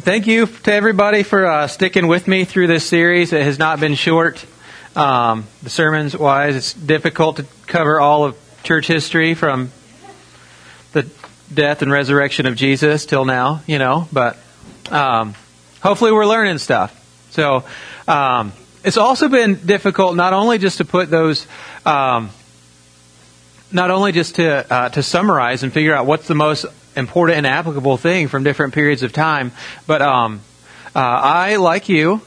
Thank you to everybody for sticking with me through this series. It has not been short. The sermons-wise, it's difficult to cover all of church history from the death and resurrection of Jesus till now, but hopefully we're learning stuff. So it's also been difficult not only just to put those, not only just to summarize and figure out what's the most important and applicable thing from different periods of time, but I, like you,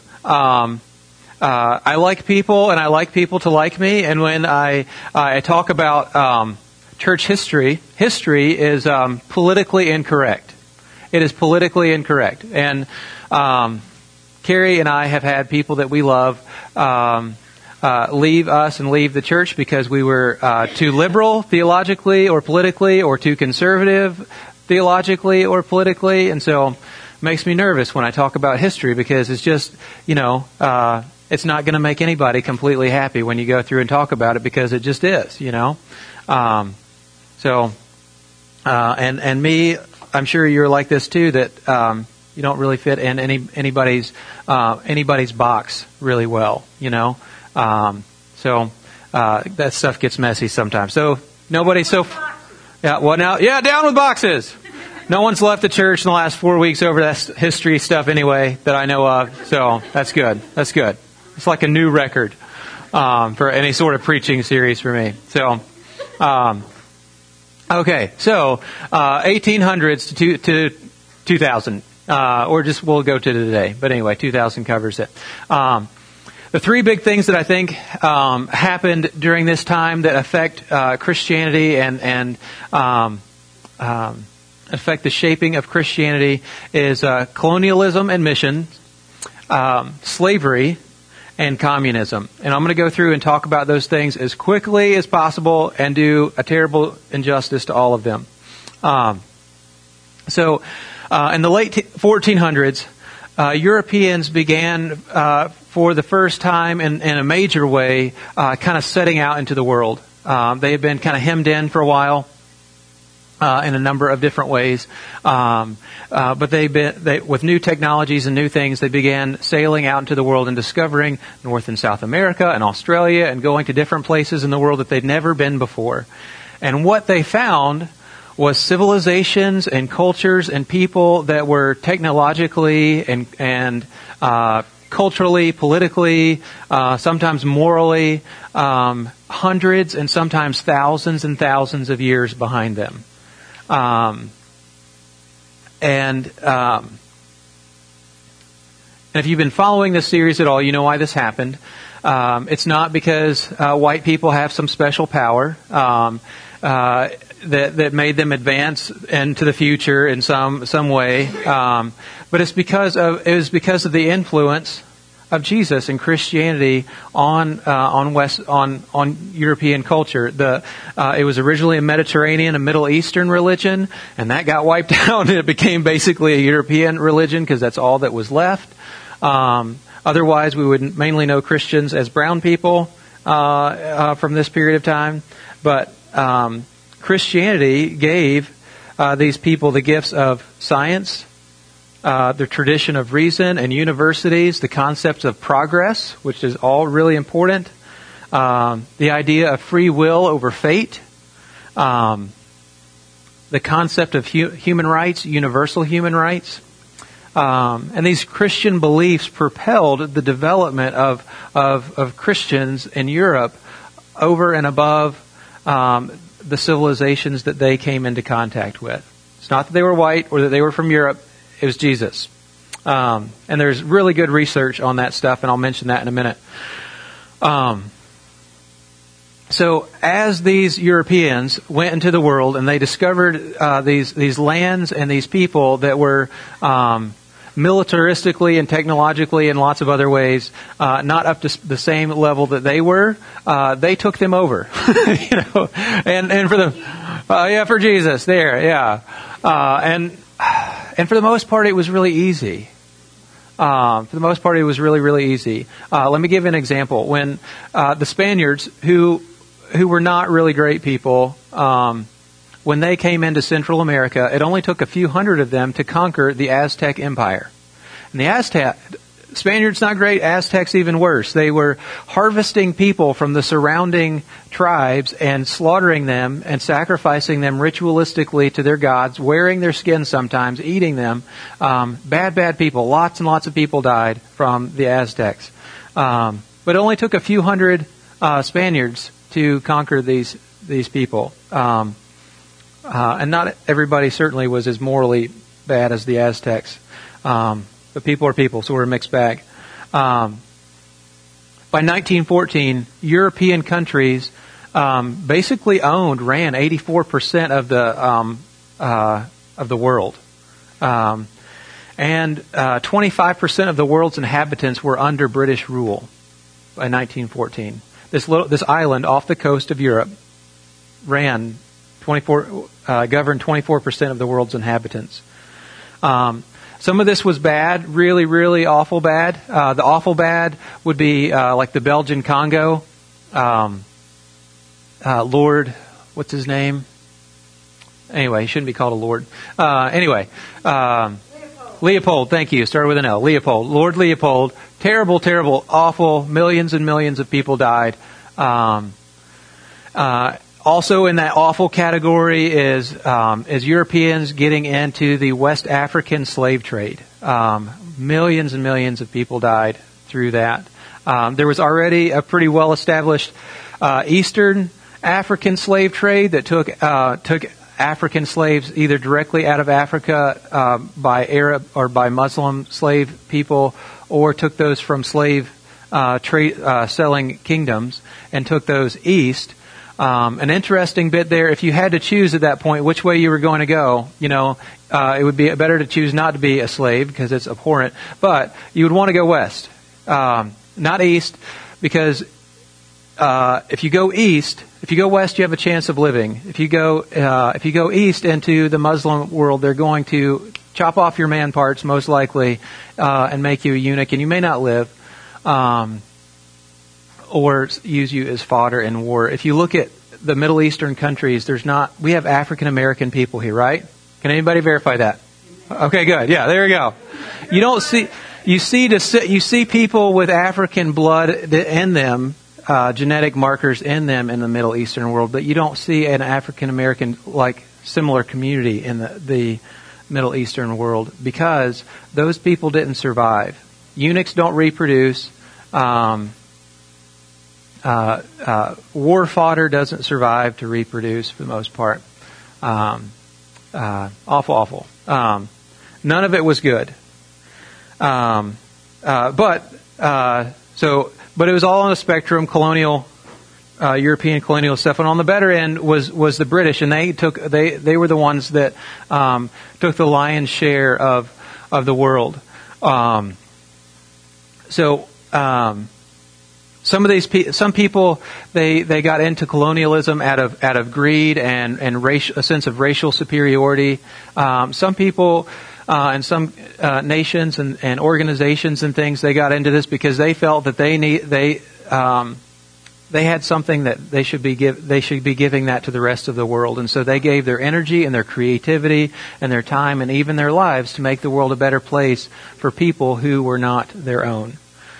I like people, and I like people to like me. And when I talk about church history is politically incorrect. It is politically incorrect. And Carrie and I have had people that we love leave us and leave the church because we were too liberal theologically or politically, or too conservative theologically or politically. And so it makes me nervous when I talk about history, because it's just, it's not going to make anybody completely happy when you go through and talk about it, because it just is, and me, I'm sure you're like this too, that you don't really fit in anybody's box really well, that stuff gets messy sometimes. So nobody's down with boxes. No one's left the church in the last 4 weeks over that history stuff anyway that I know of. So that's good. That's good. It's like a new record for any sort of preaching series for me. So, okay. So 1800s to 2000, we'll go to today. But anyway, 2000 covers it. The three big things that I think happened during this time that affect Christianity and affect the shaping of Christianity is colonialism and mission, slavery, and communism. And I'm going to go through and talk about those things as quickly as possible and do a terrible injustice to all of them. In the late 1400s, Europeans began, for the first time in a major way, kind of setting out into the world. They had been kind of hemmed in for a while in a number of different ways, but with new technologies and new things, they began sailing out into the world and discovering North and South America and Australia, and going to different places in the world that they'd never been before. And what they found was civilizations and cultures and people that were technologically and culturally, politically, sometimes morally, hundreds and sometimes thousands and thousands of years behind them. And if you've been following this series at all, you know why this happened. It's not because white people have some special power that made them advance into the future in some way, but it was because of the influence of Jesus and Christianity on European culture. It was originally a Mediterranean, a Middle Eastern religion, and that got wiped out, and it became basically a European religion because that's all that was left. Otherwise, we would mainly know Christians as brown people from this period of time, but Christianity gave these people the gifts of science, the tradition of reason and universities, the concepts of progress, which is all really important, the idea of free will over fate, the concept of human rights, universal human rights. And these Christian beliefs propelled the development of Christians in Europe over and above the civilizations that they came into contact with. It's not that they were white or that they were from Europe. It was Jesus. And there's really good research on that stuff, and I'll mention that in a minute. So as these Europeans went into the world and they discovered these lands and these people that were militaristically and technologically and lots of other ways not up to the same level that they were, they took them over. And for the for Jesus there, and for the most part it was really easy. For the most part it was really, really easy. Let me give you an example. When the Spaniards, who were not really great people, when they came into Central America, it only took a few hundred of them to conquer the Aztec Empire. And the Spaniards not great, Aztecs even worse. They were harvesting people from the surrounding tribes and slaughtering them and sacrificing them ritualistically to their gods, wearing their skin sometimes, eating them. Bad people. Lots and lots of people died from the Aztecs. But it only took a few hundred Spaniards to conquer these people. And not everybody certainly was as morally bad as the Aztecs. But people are people, so we're a mixed bag. By 1914, European countries basically ran 84% of the world, and 25% of the world's inhabitants were under British rule by 1914. This island off the coast of Europe governed 24% of the world's inhabitants. Some of this was bad, really, really awful bad. The awful bad would be like the Belgian Congo. Lord, what's his name? Anyway, he shouldn't be called a lord. Leopold, thank you. Started with an L. Leopold. Lord Leopold. Terrible, terrible, awful. Millions and millions of people died. Also in that awful category is Europeans getting into the West African slave trade. Millions and millions of people died through that. There was already a pretty well-established Eastern African slave trade that took African slaves either directly out of Africa by Arab or by Muslim slave people, or took those from slave selling kingdoms and took those east. An interesting bit there, if you had to choose at that point which way you were going to go, it would be better to choose not to be a slave because it's abhorrent, but you would want to go west, not east, because if you go west, you have a chance of living. If you go east into the Muslim world, they're going to chop off your man parts, most likely, and make you a eunuch, and you may not live. Or use you as fodder in war. If you look at the Middle Eastern countries, we have African American people here, right? Can anybody verify that? Okay, good. Yeah, there we go. You see people with African blood in them, genetic markers in them in the Middle Eastern world, but you don't see an African American similar community in the Middle Eastern world because those people didn't survive. Eunuchs don't reproduce. War fodder doesn't survive to reproduce for the most part. Awful. None of it was good. But it was all on a spectrum. European colonial stuff, and on the better end was the British, and they were the ones that took the lion's share of the world. Some people they got into colonialism out of greed and a sense of racial superiority. Some people and some nations and organizations and things, they got into this because they felt that they had something that they should be giving that to the rest of the world, and so they gave their energy and their creativity and their time and even their lives to make the world a better place for people who were not their own.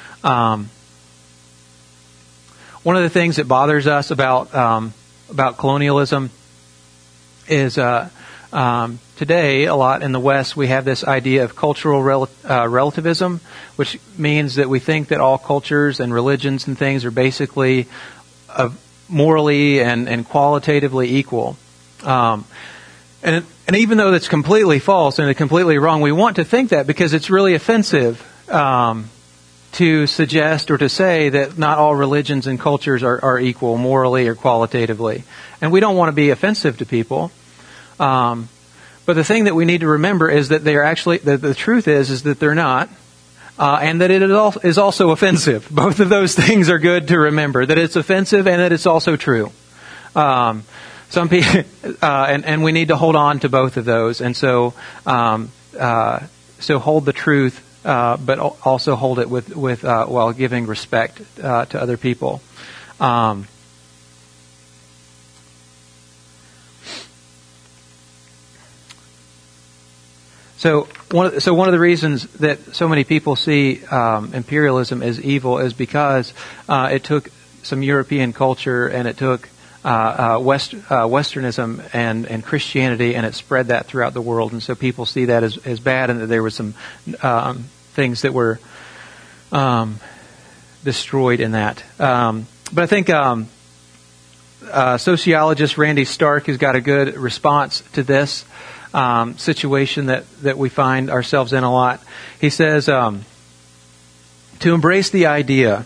One of the things that bothers us about colonialism is today, a lot in the West, we have this idea of cultural relativism, which means that we think that all cultures and religions and things are basically morally and qualitatively equal. And even though that's completely false and completely wrong, we want to think that because it's really offensive to suggest or to say that not all religions and cultures are equal morally or qualitatively. And we don't want to be offensive to people. But the thing that we need to remember is that they're actually, the truth is that they're not. And that it is also offensive. Both of those things are good to remember. That it's offensive and that it's also true. Some people, and we need to hold on to both of those. And so hold the truth. But also hold it with while giving respect to other people. So one of the reasons that so many people see imperialism as evil is because it took some European culture and it took Westernism and Christianity, and it spread that throughout the world. And so people see that as bad, and that there were some things that were destroyed in that. But I think sociologist Randy Stark has got a good response to this situation that we find ourselves in a lot. He says, to embrace the idea,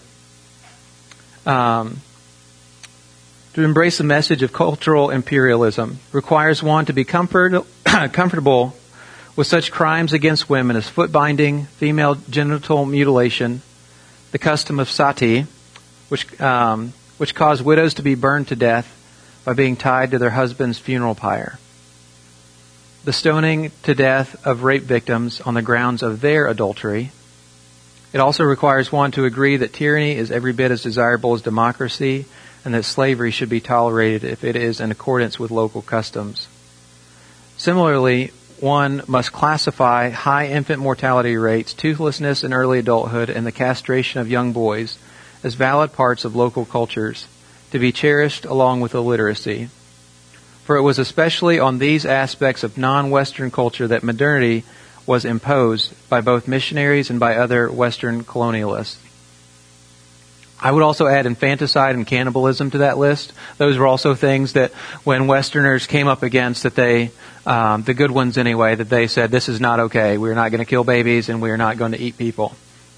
to embrace the message of cultural imperialism requires one to be comfortable with such crimes against women as foot binding, female genital mutilation, the custom of sati, which caused widows to be burned to death by being tied to their husband's funeral pyre, the stoning to death of rape victims on the grounds of their adultery. It also requires one to agree that tyranny is every bit as desirable as democracy, and that slavery should be tolerated if it is in accordance with local customs. Similarly, one must classify high infant mortality rates, toothlessness in early adulthood, and the castration of young boys as valid parts of local cultures, to be cherished along with illiteracy. For it was especially on these aspects of non-Western culture that modernity was imposed by both missionaries and by other Western colonialists. I would also add infanticide and cannibalism to that list. Those were also things that when Westerners came up against, that they, the good ones anyway, that they said, this is not okay. We're not going to kill babies and we're not going to eat people.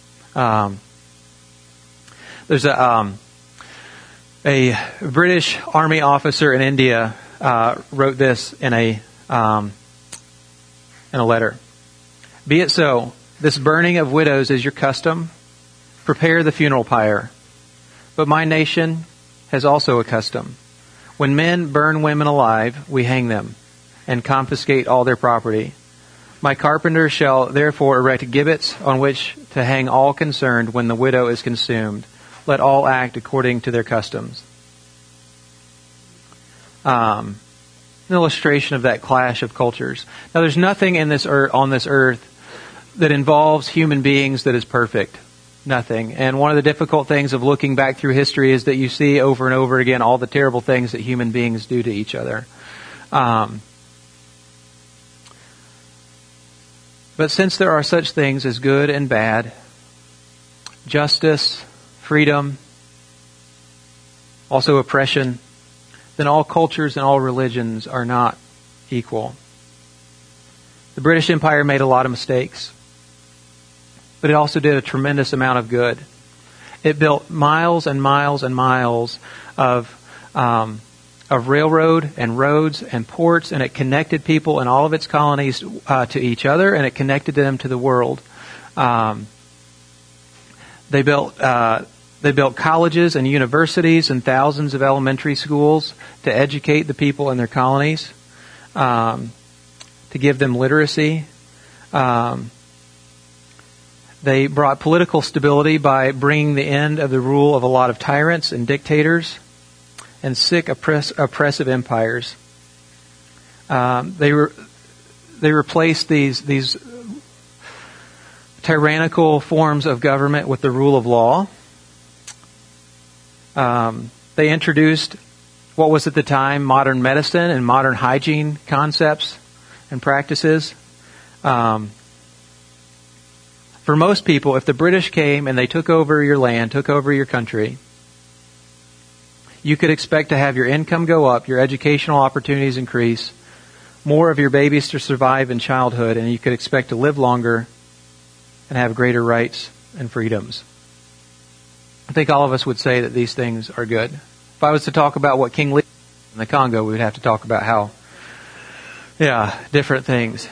There's a British Army officer in India wrote this in a letter. Be it so. This burning of widows is your custom. Prepare the funeral pyre. But my nation has also a custom. When men burn women alive, we hang them and confiscate all their property. My carpenter shall therefore erect gibbets on which to hang all concerned when the widow is consumed. Let all act according to their customs. An illustration of that clash of cultures. Now, there's nothing in this on this earth that involves human beings that is perfect. Nothing. And one of the difficult things of looking back through history is that you see over and over again all the terrible things that human beings do to each other. But since there are such things as good and bad, justice, freedom, also oppression, then all cultures and all religions are not equal. The British Empire made a lot of mistakes, but it also did a tremendous amount of good. It built miles and miles and miles of railroad and roads and ports, and it connected people in all of its colonies to each other, and it connected them to the world. They built colleges and universities and thousands of elementary schools to educate the people in their colonies, to give them literacy. They brought political stability by bringing the end of the rule of a lot of tyrants and dictators and sick, oppressive empires. They replaced these tyrannical forms of government with the rule of law. They introduced what was at the time modern medicine and modern hygiene concepts and practices. For most people, if the British came and they took over your land, took over your country, you could expect to have your income go up, your educational opportunities increase, more of your babies to survive in childhood, and you could expect to live longer and have greater rights and freedoms. I think all of us would say that these things are good. If I was to talk about what King Leopold in the Congo, we would have to talk about how, different things.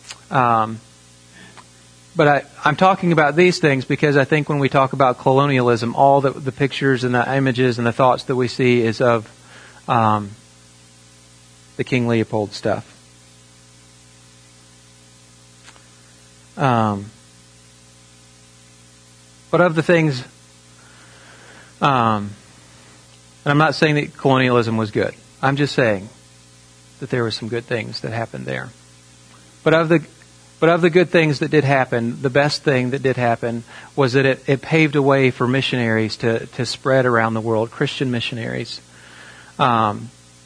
But I'm talking about these things because I think when we talk about colonialism, all the pictures and the images and the thoughts that we see is of the King Leopold stuff. But of the things, and I'm not saying that colonialism was good. I'm just saying that there were some good things that happened there. But of the But of the good things that did happen, the best thing that did happen was that it paved a way for missionaries to spread around the world, Christian missionaries. And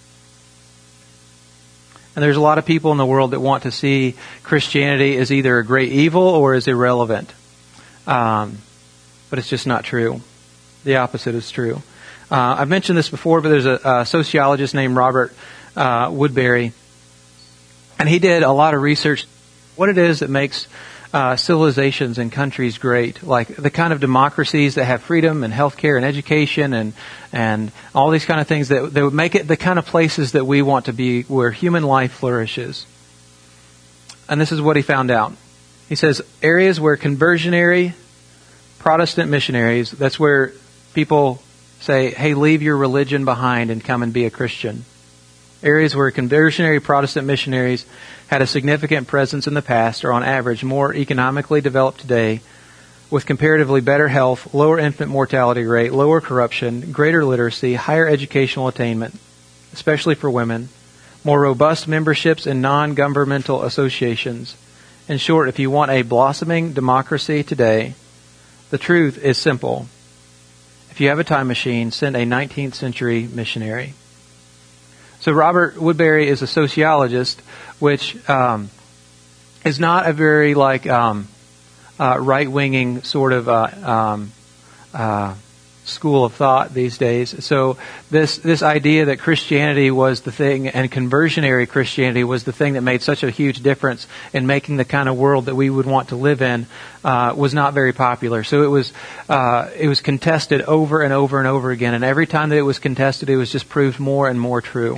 there's a lot of people in the world that want to see Christianity as either a great evil or as irrelevant. But it's just not true. The opposite is true. I've mentioned this before, but there's a sociologist named Robert Woodbury, and he did a lot of research what it is that makes civilizations and countries great, like the kind of democracies that have freedom and healthcare and education and all these kind of things that would make it the kind of places that we want to be, where human life flourishes. And this is what he found out. He says areas where conversionary Protestant missionaries, that's where people say, hey, leave your religion behind and come and be a Christian. Areas where conversionary Protestant missionaries had a significant presence in the past are on average more economically developed today, with comparatively better health, lower infant mortality rate, lower corruption, greater literacy, higher educational attainment, especially for women, more robust memberships in non-governmental associations. In short, if you want a blossoming democracy today, the truth is simple. If you have a time machine, send a 19th century missionary. So Robert Woodbury is a sociologist, which is not a very right-winging sort of school of thought these days. So this idea that Christianity was the thing, and conversionary Christianity was the thing that made such a huge difference in making the kind of world that we would want to live in, was not very popular. So it was contested over and over and over again, and every time that it was contested, it was just proved more and more true.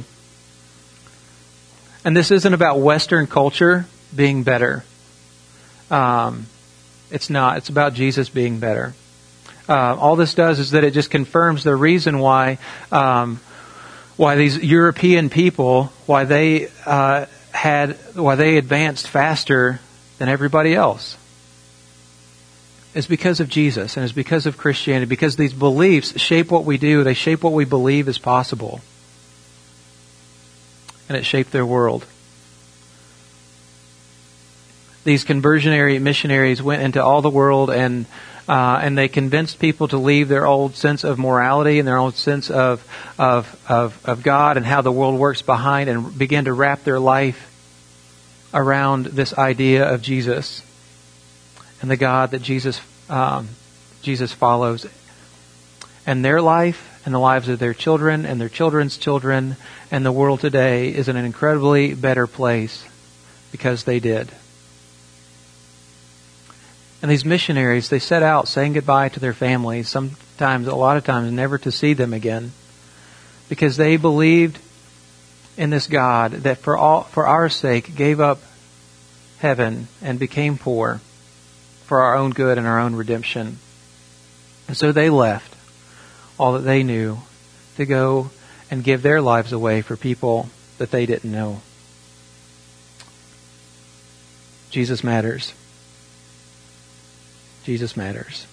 And this isn't about Western culture being better. It's not. It's about Jesus being better. All this does is that it just confirms the reason why these European people, why they advanced faster than everybody else. It's because of Jesus, and it's because of Christianity, because these beliefs shape what we do. They shape what we believe is possible. And it shaped their world. These conversionary missionaries went into all the world and they convinced people to leave their old sense of morality and their old sense of God and how the world works behind, and begin to wrap their life around this idea of Jesus and the God that Jesus follows. And their life and the lives of their children and their children's children and the world today is in an incredibly better place because they did. And these missionaries, they set out saying goodbye to their families, a lot of times, never to see them again, because they believed in this God that for our sake gave up heaven and became poor for our own good and our own redemption. And so they left all that they knew to go and give their lives away for people that they didn't know. Jesus matters. Jesus matters.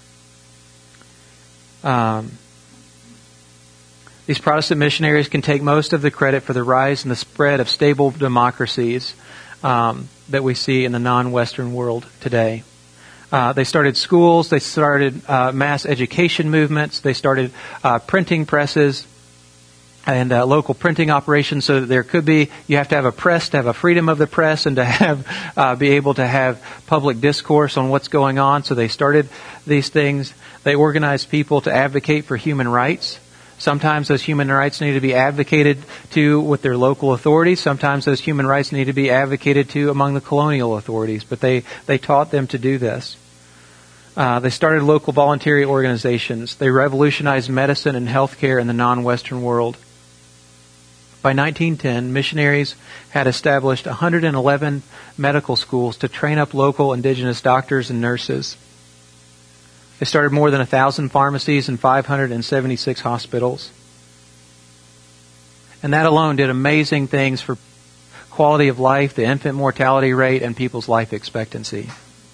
These Protestant missionaries can take most of the credit for the rise and the spread of stable democracies that we see in the non-Western world today. They started schools. They started mass education movements. They started printing presses and local printing operations, so that you have to have a press to have a freedom of the press and to have be able to have public discourse on what's going on. So they started these things. They organized people to advocate for human rights. Sometimes those human rights need to be advocated to with their local authorities. Sometimes those human rights need to be advocated to among the colonial authorities. But they taught them to do this. They started local voluntary organizations. They revolutionized medicine and healthcare in the non-Western world. By 1910, missionaries had established 111 medical schools to train up local indigenous doctors and nurses. They started more than 1,000 pharmacies and 576 hospitals. And that alone did amazing things for quality of life, the infant mortality rate, and people's life expectancy.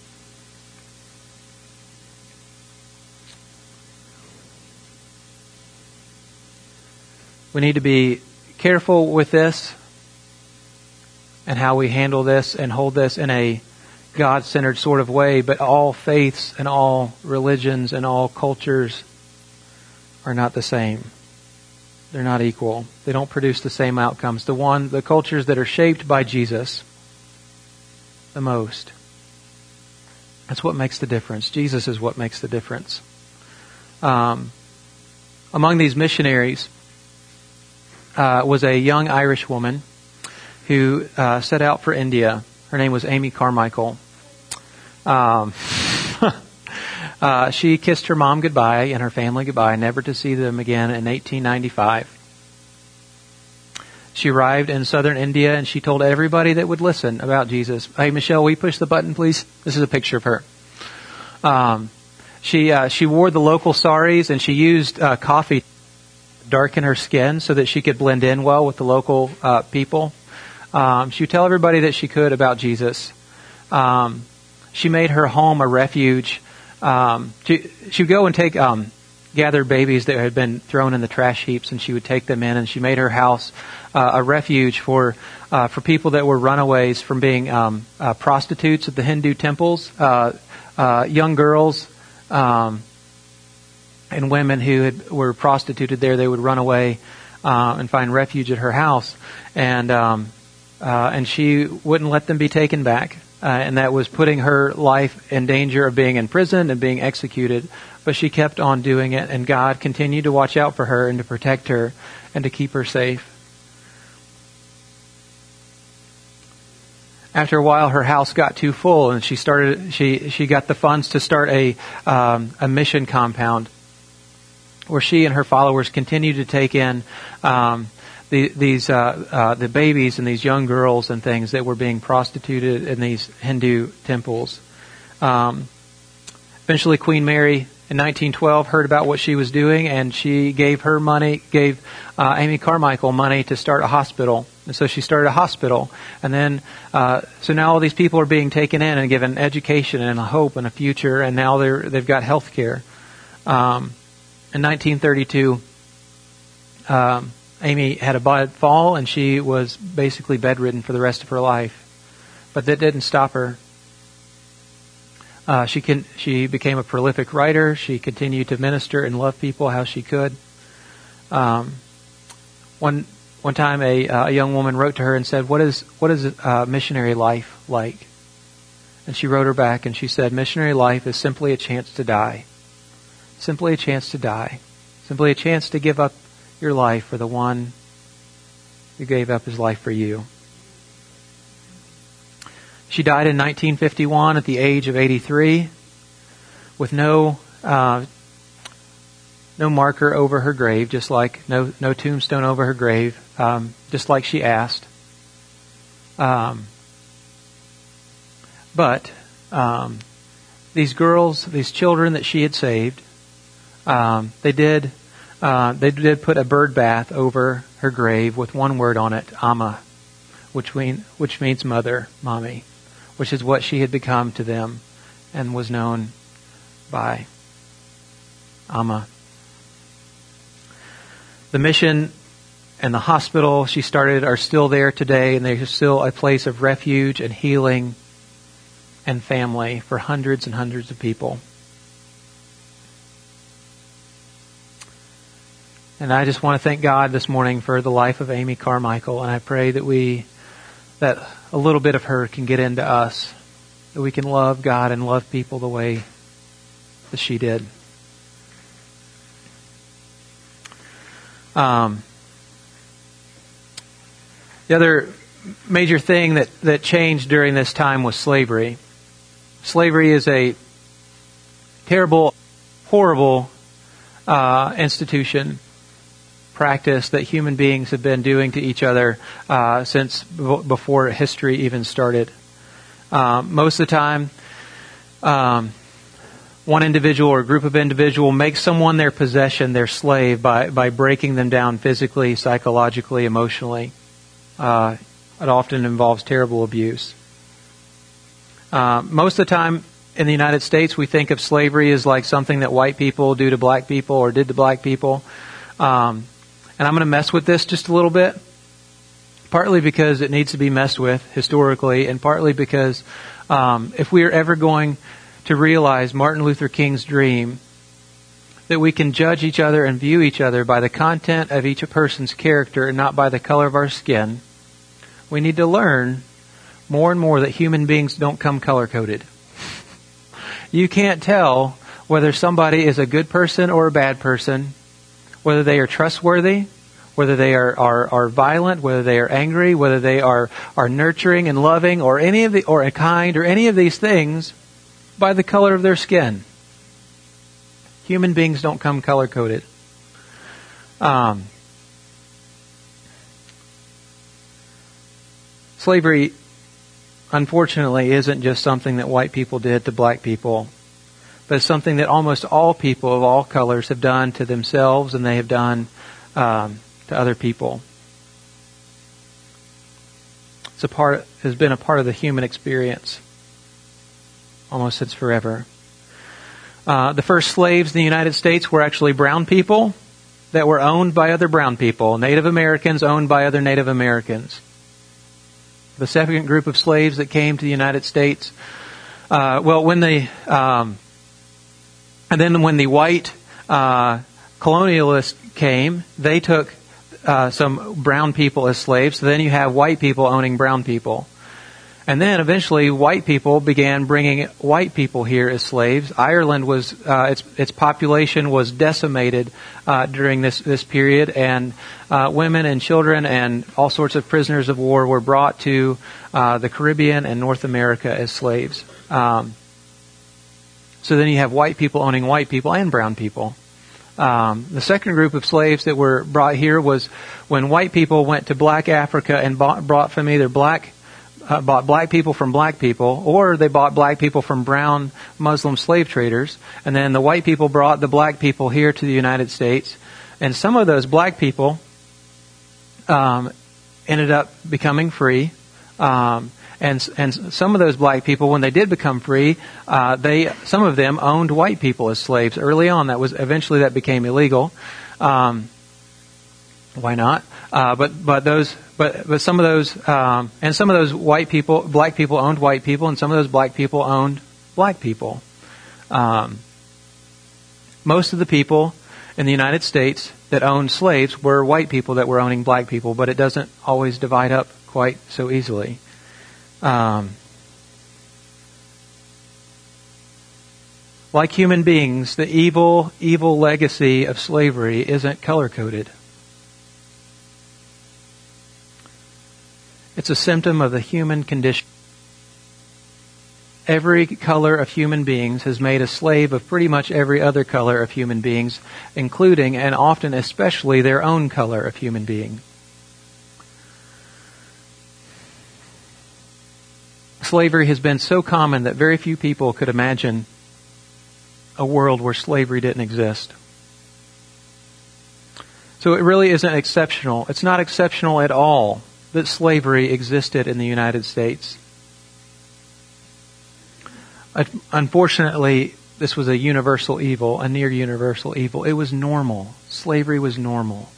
We need to be careful with this and how we handle this and hold this in a God-centered sort of way, but all faiths and all religions and all cultures are not the same. They're not equal. They don't produce the same outcomes. The cultures that are shaped by Jesus the most. That's what makes the difference. Jesus is what makes the difference. Among these missionaries was a young Irish woman who set out for India. Her name was Amy Carmichael. She kissed her mom goodbye and her family goodbye, never to see them again, in 1895. She arrived in southern India and she told everybody that would listen about Jesus. Hey, Michelle, will you push the button, please? This is a picture of her. She wore the local saris and she used coffee to darken her skin so that she could blend in well with the local people. She would tell everybody that she could about Jesus. She made her home a refuge. She would go and take gathered babies that had been thrown in the trash heaps, and she would take them in. And she made her house a refuge for people that were runaways from being prostitutes at the Hindu temples, young girls and women who were prostituted there. They would run away and find refuge at her house, and she wouldn't let them be taken back. And that was putting her life in danger of being imprisoned and being executed. But she kept on doing it, and God continued to watch out for her and to protect her and to keep her safe. After a while, her house got too full, and she got the funds to start a mission compound where she and her followers continued to take in the babies and these young girls and things that were being prostituted in these Hindu temples. Eventually, Queen Mary in 1912 heard about what she was doing, and she gave Amy Carmichael money to start a hospital. And so she started a hospital. And then, so now all these people are being taken in and given education and a hope and a future, and now they've got health care. In 1932, Amy had a bad fall, and she was basically bedridden for the rest of her life. But that didn't stop her. She became a prolific writer. She continued to minister and love people how she could. One time, a young woman wrote to her and said, "What is missionary life like?" And she wrote her back, and she said, "Missionary life is simply a chance to die. Simply a chance to die. Simply a chance to give up your life for the one who gave up his life for you." She died in 1951 at the age of 83 with no marker over her grave, just like no tombstone over her grave, just like she asked. But these girls, these children that she had saved, they did put a bird bath over her grave with one word on it, Amma, which means mother, mommy, which is what she had become to them and was known by, Amma. The mission and the hospital she started are still there today, and they're still a place of refuge and healing and family for hundreds and hundreds of people. And I just want to thank God this morning for the life of Amy Carmichael, and I pray that a little bit of her can get into us, that we can love God and love people the way that she did. The other major thing that changed during this time was slavery. Slavery is a terrible, horrible institution, practice that human beings have been doing to each other since before history even started. Most of the time, one individual or group of individuals makes someone their possession, their slave, by breaking them down physically, psychologically, emotionally. It often involves terrible abuse. Most of the time in the United States, we think of slavery as like something that white people do to black people or did to black people. And I'm going to mess with this just a little bit. partly because it needs to be messed with historically, and partly because if we are ever going to realize Martin Luther King's dream, that we can judge each other and view each other by the content of each person's character and not by the color of our skin, we need to learn more and more that human beings don't come color-coded. You can't tell whether somebody is a good person or a bad person, whether they are trustworthy, whether they are violent, whether they are angry, whether they are nurturing and loving, or kind, or any of these things, by the color of their skin. Human beings don't come color-coded. Slavery, unfortunately, isn't just something that white people did to black people, but it's something that almost all people of all colors have done to themselves, and they have done to other people. Has been a part of the human experience almost since forever. The first slaves in the United States were actually brown people that were owned by other brown people. Native Americans owned by other Native Americans. The second group of slaves that came to the United States, when the white colonialists came, they took some brown people as slaves. So then you have white people owning brown people. And then eventually white people began bringing white people here as slaves. Ireland was, its population was decimated during this period, and women and children and all sorts of prisoners of war were brought to the Caribbean and North America as slaves. So then you have white people owning white people and brown people. The second group of slaves that were brought here was when white people went to black Africa and brought from either bought black people from black people, or they bought black people from brown Muslim slave traders, and then the white people brought the black people here to the United States, and some of those black people ended up becoming free, and some of those black people, when they did become free, some of them owned white people as slaves early on. Eventually that became illegal. Why not? But some of those and some of those black people owned white people, and some of those black people owned black people. Most of the people in the United States that owned slaves were white people that were owning black people, but it doesn't always divide up quite so easily. Like human beings, the evil legacy of slavery isn't color-coded. It's a symptom of the human condition. Every color of human beings has made a slave of pretty much every other color of human beings, including and often especially their own color of human being. Slavery has been so common that very few people could imagine a world where slavery didn't exist. So it really isn't exceptional. It's not exceptional at all that slavery existed in the United States. Unfortunately, this was a universal evil, a near universal evil. It was normal. Slavery was normal.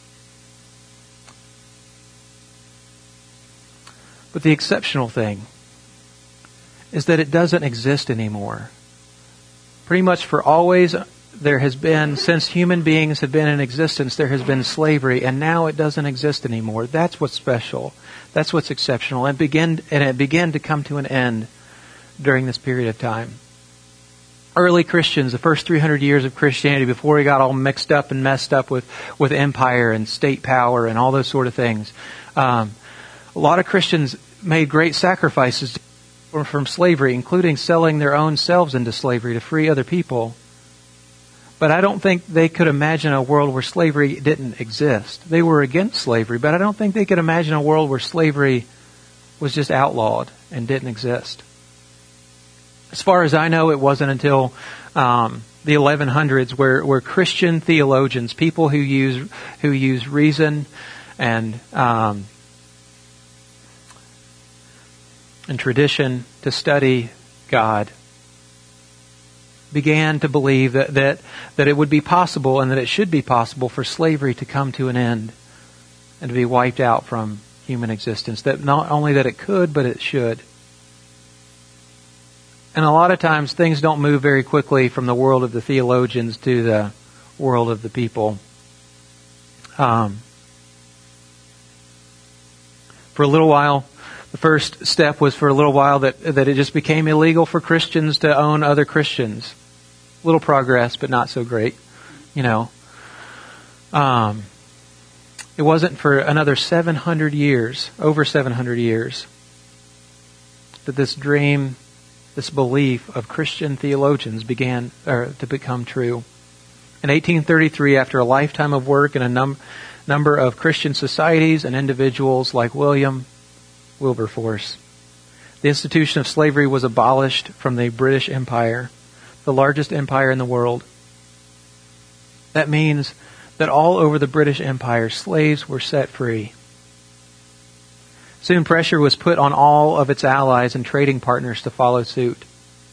But the exceptional thing is that it doesn't exist anymore. Pretty much for always, there has been, since human beings have been in existence, there has been slavery, and now it doesn't exist anymore. That's what's special. That's what's exceptional. And it began to come to an end during this period of time. Early Christians, the first 300 years of Christianity, before we got all mixed up and messed up with empire and state power and all those sort of things, a lot of Christians made great sacrifices from slavery, including selling their own selves into slavery to free other people. But I don't think they could imagine a world where slavery didn't exist. They were against slavery, but I don't think they could imagine a world where slavery was just outlawed and didn't exist. As far as I know, it wasn't until the 1100s where Christian theologians, people who use reason and tradition to study God, began to believe that it would be possible and that it should be possible for slavery to come to an end and to be wiped out from human existence. That not only that it could, but it should. And a lot of times things don't move very quickly from the world of the theologians to the world of the people. For a little while, the first step was for a little while that it just became illegal for Christians to own other Christians. Little progress, but not so great, you know. It wasn't for another 700 years, over 700 years, that this dream, this belief of Christian theologians began to become true. In 1833, after a lifetime of work in a number of Christian societies and individuals like William Wilberforce, the institution of slavery was abolished from the British Empire, the largest empire in the world. That means that all over the British Empire, slaves were set free. Soon pressure was put on all of its allies and trading partners to follow suit.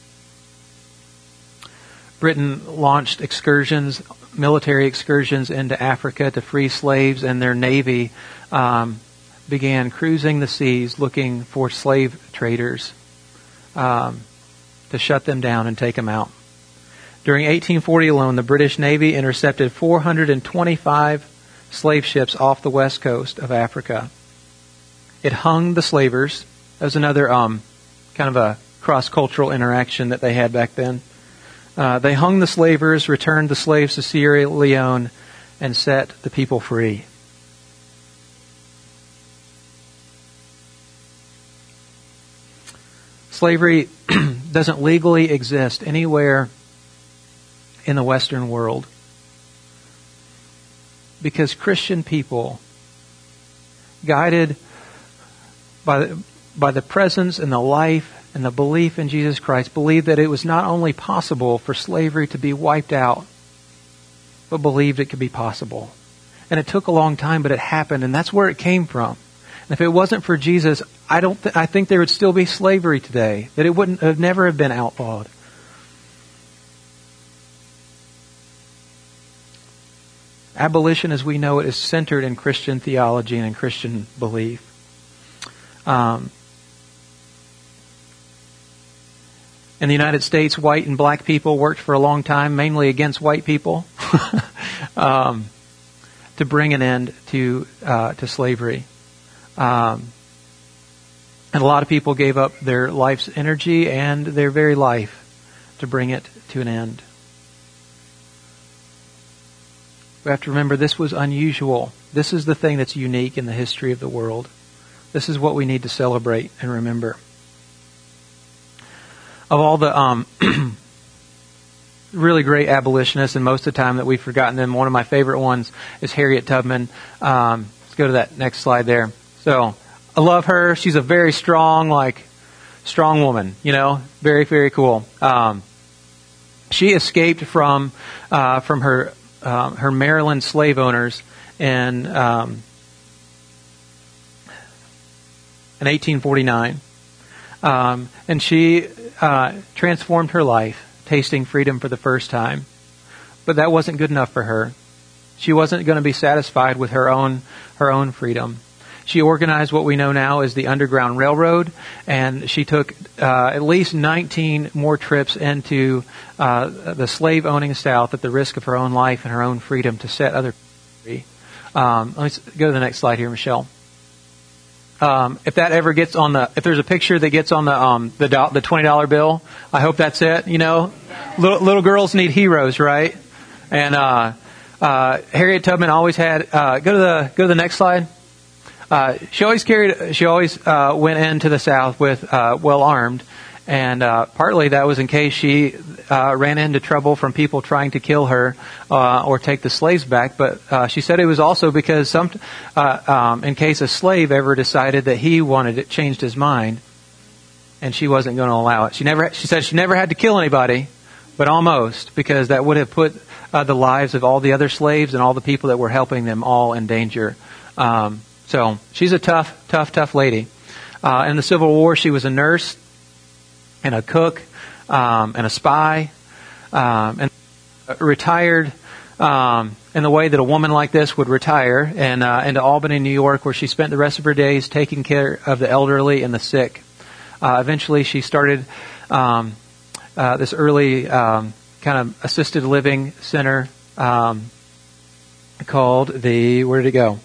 Britain launched excursions, military excursions into Africa to free slaves, and their navy began cruising the seas looking for slave traders to shut them down and take them out. During 1840 alone, the British Navy intercepted 425 slave ships off the west coast of Africa. It hung the slavers. That was another kind of a cross-cultural interaction that they had back then. They hung the slavers, returned the slaves to Sierra Leone, and set the people free. Slavery doesn't legally exist anywhere in the Western world because Christian people, guided by the presence and the life and the belief in Jesus Christ, believed that it was not only possible for slavery to be wiped out, but believed it could be possible. And it took a long time, but it happened, and that's where it came from. And if it wasn't for Jesus, I think there would still be slavery today, that it wouldn't have never have been outlawed. Abolition, as we know it, is centered in Christian theology and in Christian belief. In the United States, white and black people worked for a long time, mainly against white people, to bring an end to slavery. And a lot of people gave up their life's energy and their very life to bring it to an end. We have to remember this was unusual. This is the thing that's unique in the history of the world. This is what we need to celebrate and remember. Of all the really great abolitionists, and most of the time that we've forgotten them, one of my favorite ones is Harriet Tubman. Let's go to that next slide there. So, I love her. She's a very strong woman, you know, very, very cool. She escaped from her Maryland slave owners in 1849. And she transformed her life, tasting freedom for the first time. But that wasn't good enough for her. She wasn't going to be satisfied with her own freedom. She organized what we know now as the Underground Railroad, and she took at least 19 more trips into the slave-owning South at the risk of her own life and her own freedom to set other people free. Let's go to the next slide here, Michelle. If that ever gets on if there's a picture that gets on the $20 bill, I hope that's it. You know, little girls need heroes, right? And Harriet Tubman always had. Go to the next slide. She always went into the South with well armed, and partly that was in case she ran into trouble from people trying to kill her or take the slaves back. But she said it was also because in case a slave ever decided that he wanted it, changed his mind, and she wasn't going to allow it. She said she never had to kill anybody, but almost, because that would have put the lives of all the other slaves and all the people that were helping them all in danger. So she's a tough lady. In the Civil War, she was a nurse and a cook and a spy and a retired in the way that a woman like this would retire, and into Albany, New York, where she spent the rest of her days taking care of the elderly and the sick. Eventually, she started this early kind of assisted living center called the, where did it go?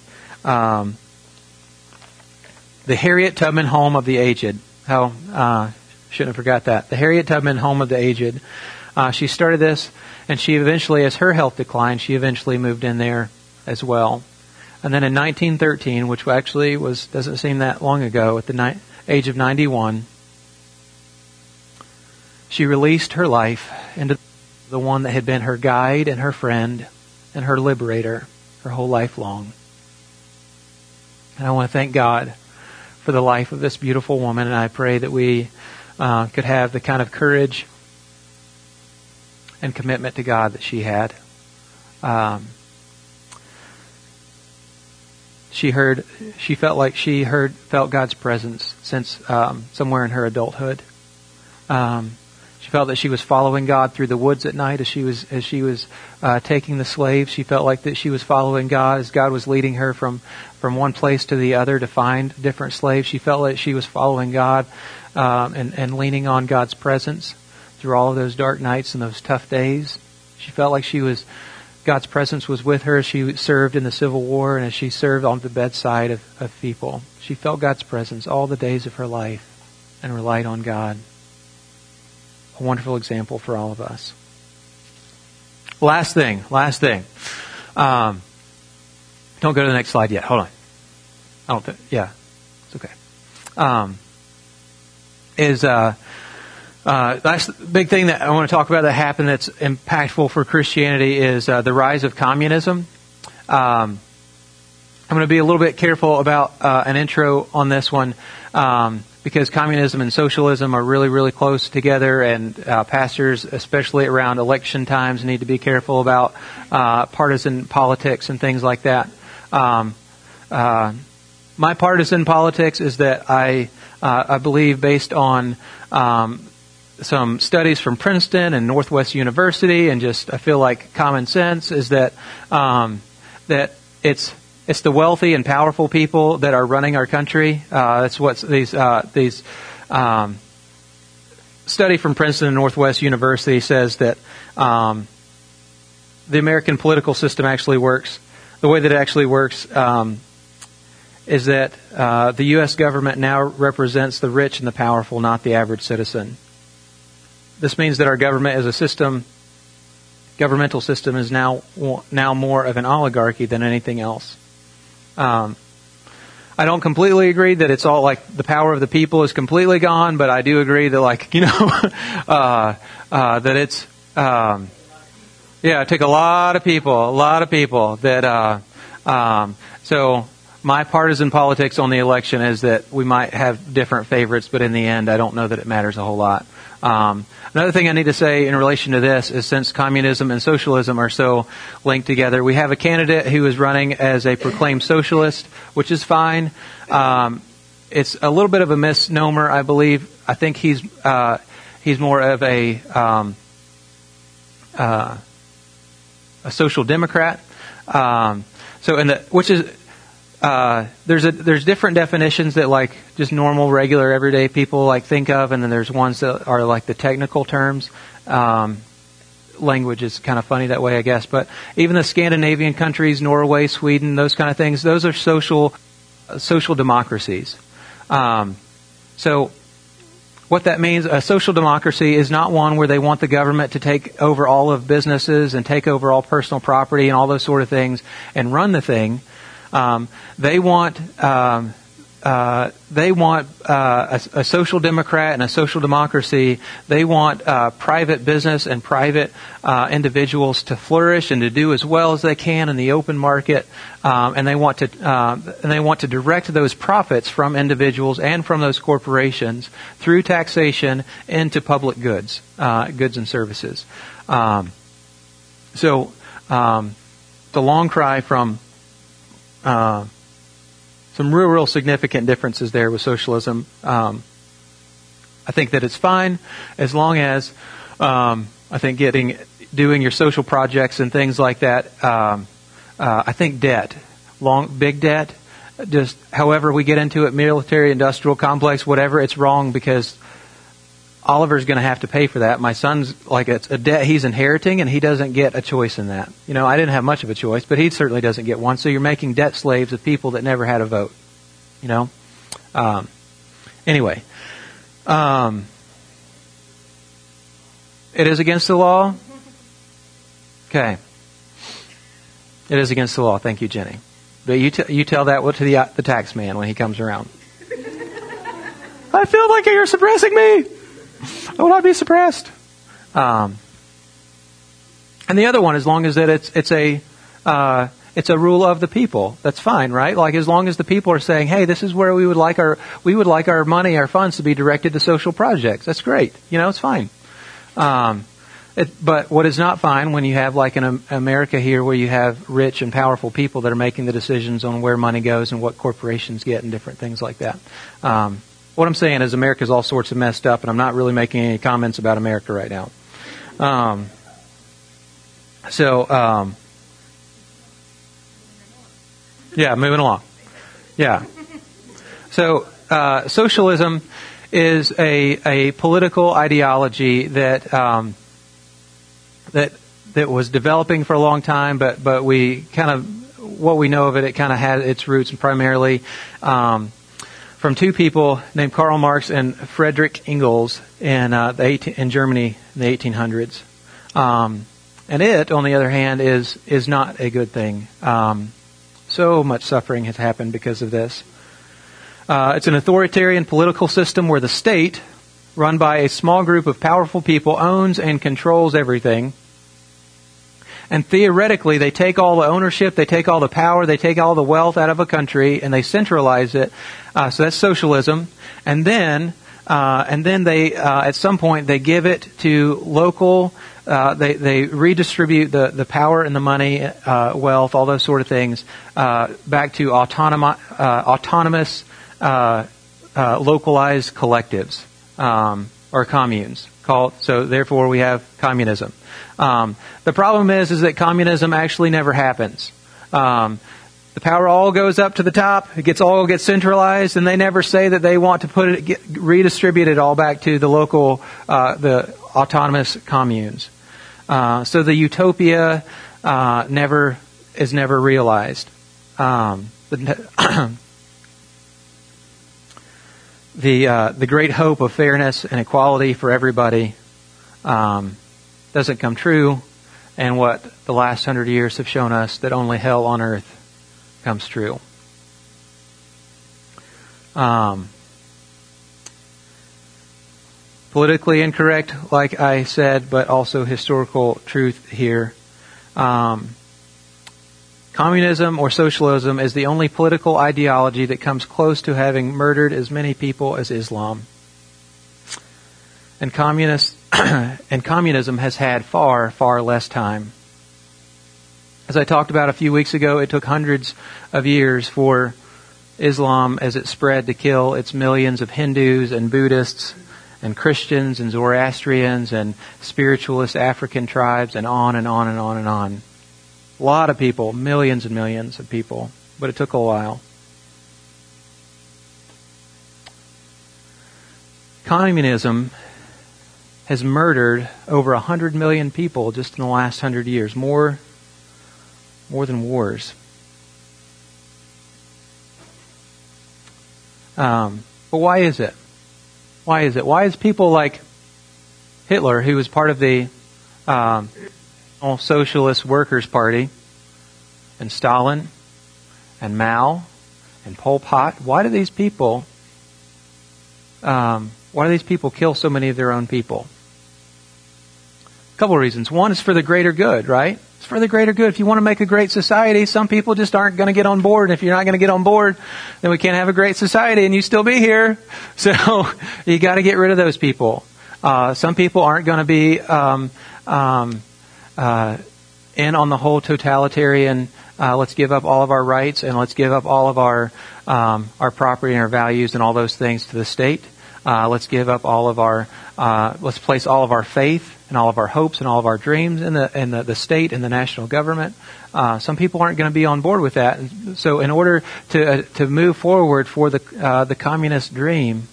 The Harriet Tubman Home of the Aged. Shouldn't have forgot that. The Harriet Tubman Home of the Aged. She started this, and she eventually, as her health declined, she eventually moved in there as well. And then in 1913, which actually doesn't seem that long ago, at the age of 91, she released her life into the one that had been her guide and her friend and her liberator her whole life long. And I want to thank God for the life of this beautiful woman, and I pray that we could have the kind of courage and commitment to God that she had. She felt God's presence since somewhere in her adulthood. She felt that she was following God through the woods at night as she was taking the slaves. She felt like that she was following God as God was leading her from one place to the other to find different slaves. She felt like she was following God and leaning on God's presence through all of those dark nights and those tough days. She felt like God's presence was with her as she served in the Civil War and as she served on the bedside of people. She felt God's presence all the days of her life and relied on God. A wonderful example for all of us. Last thing. Don't go to the next slide yet. Hold on. It's okay. Last big thing that I want to talk about that happened that's impactful for Christianity is the rise of communism. I'm going to be a little bit careful about an intro on this one because communism and socialism are really, really close together, and pastors, especially around election times, need to be careful about partisan politics and things like that. My partisan politics is that I believe, based on some studies from Princeton and Northwest University, and just I feel like common sense is that that it's the wealthy and powerful people that are running our country. That's what these study from Princeton and Northwest University says, that the American political system actually works. The way that it actually works is that the U.S. government now represents the rich and the powerful, not the average citizen. This means that our government as a governmental system is now more of an oligarchy than anything else. I don't completely agree that it's all like the power of the people is completely gone, but I do agree that that it's it took a lot of people that so my partisan politics on the election is that we might have different favorites, but in the end, I don't know that it matters a whole lot. Another thing I need to say in relation to this is, since communism and socialism are so linked together, we have a candidate who is running as a proclaimed socialist, which is fine. It's a little bit of a misnomer, I believe. I think he's more of a social democrat. There's different definitions that like just normal, regular, everyday people like think of, and then there's ones that are like the technical terms. Language is kind of funny that way, I guess. But even the Scandinavian countries, Norway, Sweden, those kind of things, those are social democracies. So what that means, a social democracy is not one where they want the government to take over all of businesses and take over all personal property and all those sort of things and run the thing. They want a social democrat and a social democracy. They want private business and private individuals to flourish and to do as well as they can in the open market, and they want to direct those profits from individuals and from those corporations through taxation into public goods and services. The long cry from some real significant differences there with socialism. I think that it's fine as long as I think getting doing your social projects and things like that, I think debt, big debt, just however we get into it, military, industrial complex, whatever, it's wrong because Oliver's going to have to pay for that. My son's it's a debt he's inheriting, and he doesn't get a choice in that. I didn't have much of a choice, but he certainly doesn't get one. So you're making debt slaves of people that never had a vote. Anyway, it is against the law. Okay, it is against the law. Thank you, Jenny. But you tell that to the tax man when he comes around. I feel like you're suppressing me. I will not be suppressed. And the other one, as long as that it's a rule of the people, that's fine, right? Like as long as the people are saying, "Hey, this is where we would like our money, our funds to be directed to social projects." That's great. It's fine. But what is not fine when you have like in America here, where you have rich and powerful people that are making the decisions on where money goes and what corporations get and different things like that. What I'm saying is America's all sorts of messed up, and I'm not really making any comments about America right now. Moving along. Yeah. So socialism is a political ideology that was developing for a long time, but we kind of, what we know of it kind of had its roots primarily from two people named Karl Marx and Friedrich Engels in Germany in the 1800s. And it, on the other hand, is not a good thing. So much suffering has happened because of this. It's an authoritarian political system where the state, run by a small group of powerful people, owns and controls everything. And theoretically, they take all the ownership, they take all the power, they take all the wealth out of a country, and they centralize it. So that's socialism. And then they, at some point, they give it to local. They redistribute the power and the money, wealth, all those sort of things, back to autonomous, localized collectives or communes. So therefore, we have communism. The problem is that communism actually never happens. The power all goes up to the top. It gets centralized, and they never say that they want to redistribute it all back to the local, the autonomous communes. So the utopia is never realized. The great hope of fairness and equality for everybody doesn't come true, and what the last 100 years have shown us, that only hell on earth comes true. Politically incorrect, like I said, but also historical truth here. Communism or socialism is the only political ideology that comes close to having murdered as many people as Islam. And communism has had far, far less time. As I talked about a few weeks ago, it took hundreds of years for Islam, as it spread, to kill its millions of Hindus and Buddhists and Christians and Zoroastrians and spiritualist African tribes, and on and on and on and on. A lot of people, millions and millions of people, but it took a while. Communism has murdered over 100 million people just in the last 100 years, more than wars. But why is it? Why is it? Why is people like Hitler, who was part of the Socialist Workers' Party, and Stalin, and Mao, and Pol Pot, why do these people kill so many of their own people? A couple of reasons. One is for the greater good, right? It's for the greater good. If you want to make a great society, some people just aren't going to get on board. And if you're not going to get on board, then we can't have a great society and you still be here. So you got to get rid of those people. Some people aren't going to be in on the whole totalitarian, let's give up all of our rights and let's give up all of our property and our values and all those things to the state. Let's give up all of our, let's place all of our faith and all of our hopes and all of our dreams in the state and the national government. Some people aren't going to be on board with that. And so in order to move forward for the communist dream,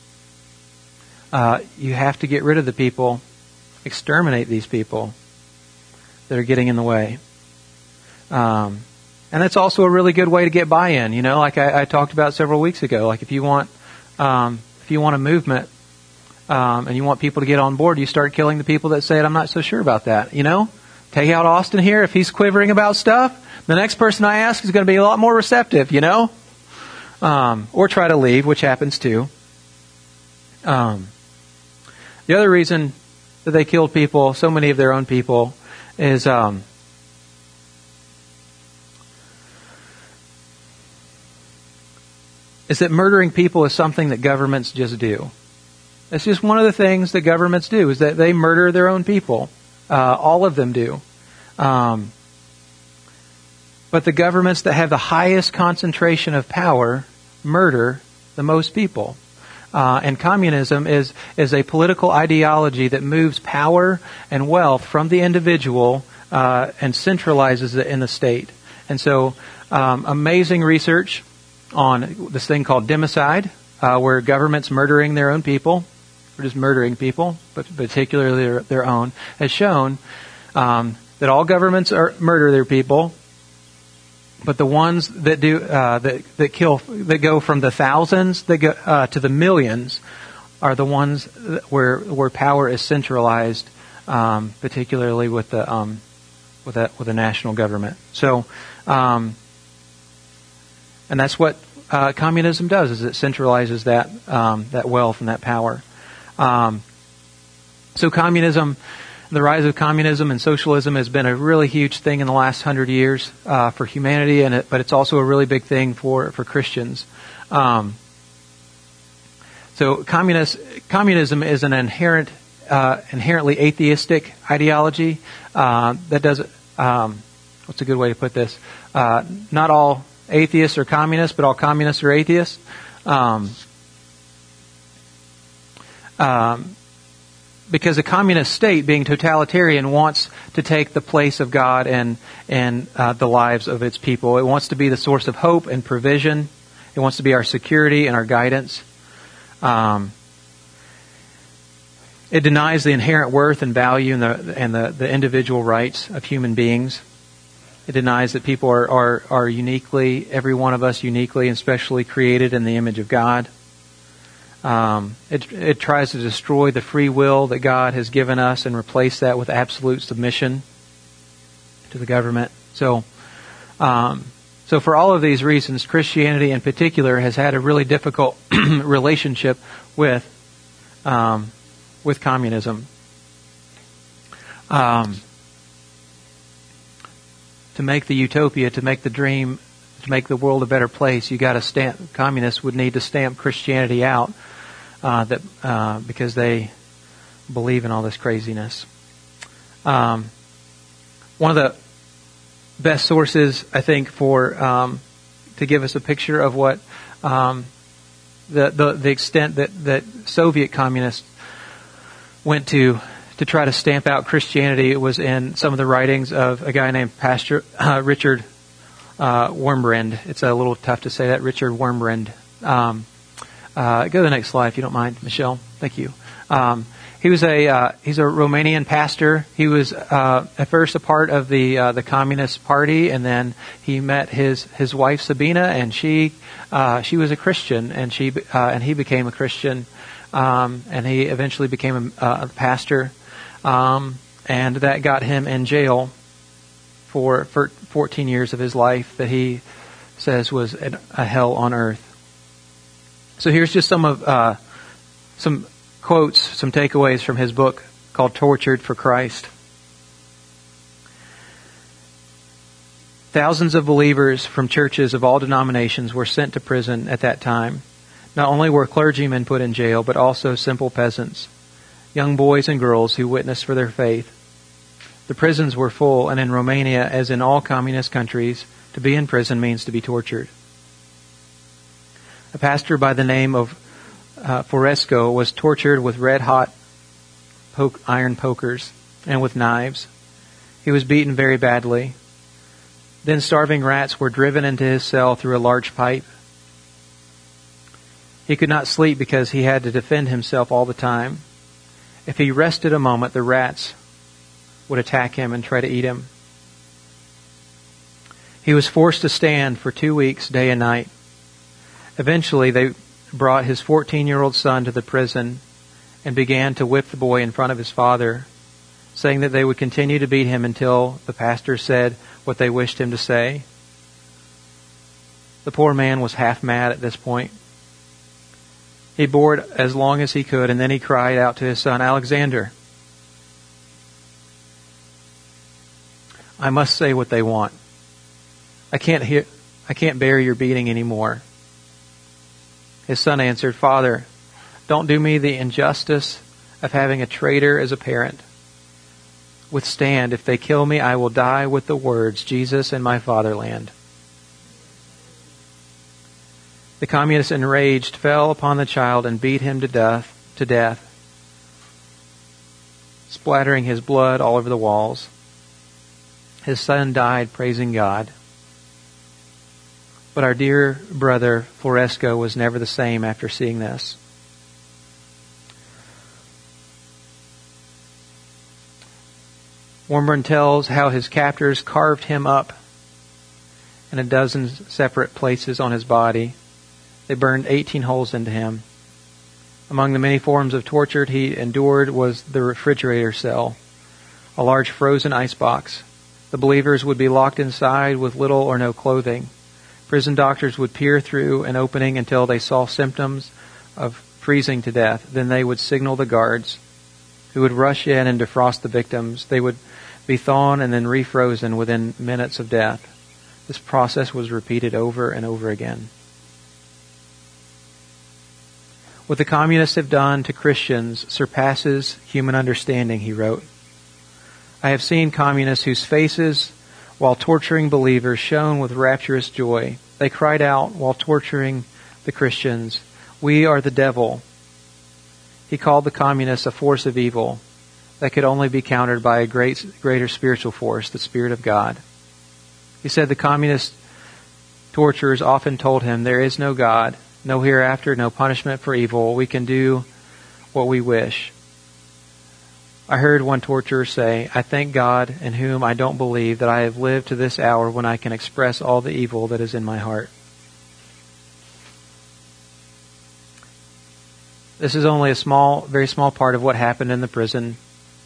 you have to get rid of the people, exterminate these people that are getting in the way. And that's also a really good way to get buy-in. You know, like I talked about several weeks ago. Like if you want a movement and you want people to get on board, you start killing the people that say, "I'm not so sure about that." You know, take out Austin here. If he's quivering about stuff, the next person I ask is going to be a lot more receptive. You know, or try to leave, which happens too. The other reason that they killed people, so many of their own people, is that murdering people is something that governments just do. It's just one of the things that governments do, is that they murder their own people. All of them do. But the governments that have the highest concentration of power murder the most people. And communism is a political ideology that moves power and wealth from the individual and centralizes it in the state. And so amazing research on this thing called democide, where governments murdering their own people, or just murdering people, but particularly their own, has shown that all governments murder their people, but the ones that do that kill, that go from the thousands that go to the millions, are the ones where power is centralized, particularly with the national government. So, and that's what communism does: is it centralizes that wealth and that power. So communism. The rise of communism and socialism has been a really huge thing in the last 100 years for humanity, but it's also a really big thing for Christians. So communism is an inherently atheistic ideology that does. What's a good way to put this? Not all atheists are communists, but all communists are atheists. Because a communist state, being totalitarian, wants to take the place of God and the lives of its people. It wants to be the source of hope and provision. It wants to be our security and our guidance. It denies the inherent worth and value and the individual rights of human beings. It denies that people are uniquely, every one of us uniquely and specially created in the image of God. It tries to destroy the free will that God has given us and replace that with absolute submission to the government. So for all of these reasons, Christianity in particular has had a really difficult relationship with communism. To make the utopia, to make the dream, to make the world a better place, you got to stamp. Communists would need to stamp Christianity out. Because they believe in all this craziness. One of the best sources, I think, to give us a picture of what the extent that Soviet communists went to try to stamp out Christianity, it was in some of the writings of a guy named Pastor Richard Wurmbrand. It's a little tough to say that, Richard Wurmbrand. Go to the next slide if you don't mind, Michelle. Thank you. He's a Romanian pastor. He was at first a part of the Communist Party, and then he met his wife Sabina, and she was a Christian, and he became a Christian, and he eventually became a pastor, and that got him in jail for 14 years of his life that he says was a hell on earth. So here's just some quotes, some takeaways from his book called Tortured for Christ. Thousands of believers from churches of all denominations were sent to prison at that time. Not only were clergymen put in jail, but also simple peasants, young boys and girls who witnessed for their faith. The prisons were full, and in Romania, as in all communist countries, to be in prison means to be tortured. A pastor by the name of Foresco was tortured with red-hot iron pokers and with knives. He was beaten very badly. Then starving rats were driven into his cell through a large pipe. He could not sleep because he had to defend himself all the time. If he rested a moment, the rats would attack him and try to eat him. He was forced to stand for 2 weeks, day and night. Eventually, they brought his 14-year-old son to the prison and began to whip the boy in front of his father, saying that they would continue to beat him until the pastor said what they wished him to say. The poor man was half mad at this point. He bore it as long as he could, and then he cried out to his son, "Alexander, I must say what they want. I can't bear your beating anymore." His son answered, "Father, don't do me the injustice of having a traitor as a parent. Withstand. If they kill me, I will die with the words, 'Jesus and my fatherland.'" The communist, enraged, fell upon the child and beat him to death, splattering his blood all over the walls. His son died praising God. But our dear brother Foresco was never the same after seeing this. Warburton tells how his captors carved him up in a dozen separate places on his body. They burned 18 holes into him. Among the many forms of torture he endured was the refrigerator cell, a large frozen ice box. The believers would be locked inside with little or no clothing. Prison doctors would peer through an opening until they saw symptoms of freezing to death. Then they would signal the guards, who would rush in and defrost the victims. They would be thawed and then refrozen within minutes of death. This process was repeated over and over again. What the communists have done to Christians surpasses human understanding, he wrote. I have seen communists whose faces, while torturing believers, shone with rapturous joy. They cried out while torturing the Christians, "We are the devil." He called the communists a force of evil that could only be countered by a greater spiritual force, the Spirit of God. He said the communist torturers often told him, "There is no God, no hereafter, no punishment for evil. We can do what we wish." I heard one torturer say, "I thank God, in whom I don't believe, that I have lived to this hour when I can express all the evil that is in my heart." This is only a very small part of what happened in the prison.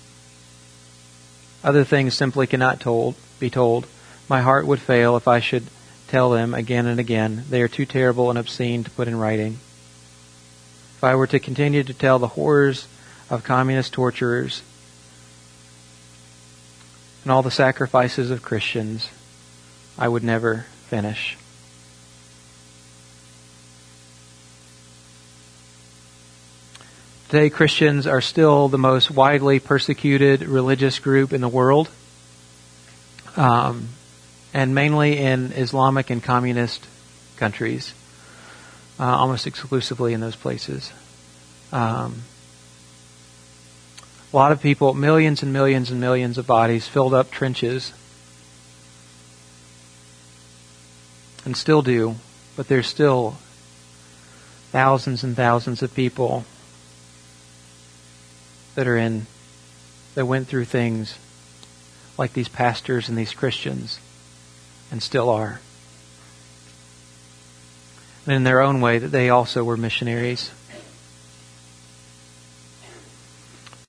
Other things simply cannot be told. My heart would fail if I should tell them again and again. They are too terrible and obscene to put in writing. If I were to continue to tell the horrors of communist torturers and all the sacrifices of Christians, I would never finish. Today, Christians are still the most widely persecuted religious group in the world, and mainly in Islamic and communist countries, almost exclusively in those places. A lot of people, millions and millions and millions of bodies filled up trenches, and still do, but there's still thousands and thousands of people that went through things like these pastors and these Christians, and still are. And in their own way, that they also were missionaries.